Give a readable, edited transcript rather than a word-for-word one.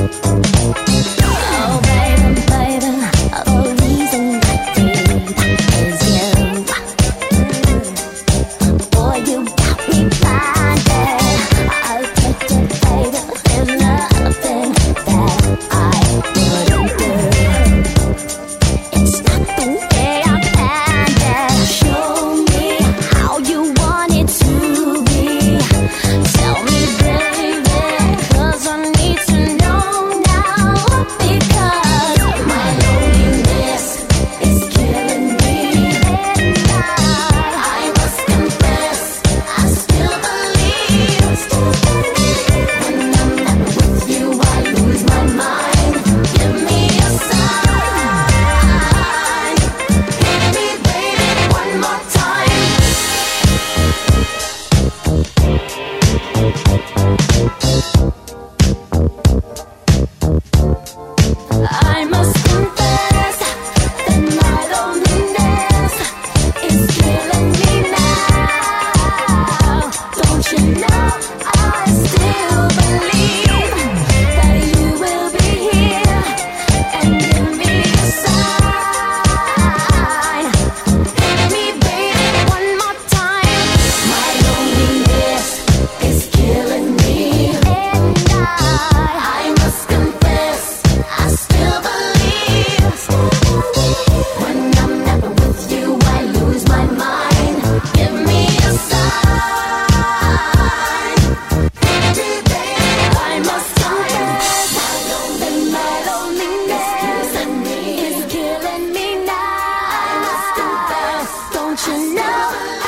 Oh, baby, baby, the reason I breathe is you. Boy, you got me blinded. I'll take it, baby. There's nothing that I wouldn't do. It's not the way I planned it. Show me how you want it to be. Tell me, baby, 'cause I need to know now. Because my loneliness is killing me. And I must confess, I still believe. When I'm not with you, I lose my mind. Give me a sign. Hit me, baby, one more time. I must confess that my loneliness is killing me now. Don't you know I still believe that you will be here and give me a sign. Hit me, baby, one more time. My loneliness is killing me, and I must confess, I still believe. When I'm not with you, I lose my mind. Give me a sign. Baby, baby, I must confess that my loneliness is killing me now. I must confess, don't you know?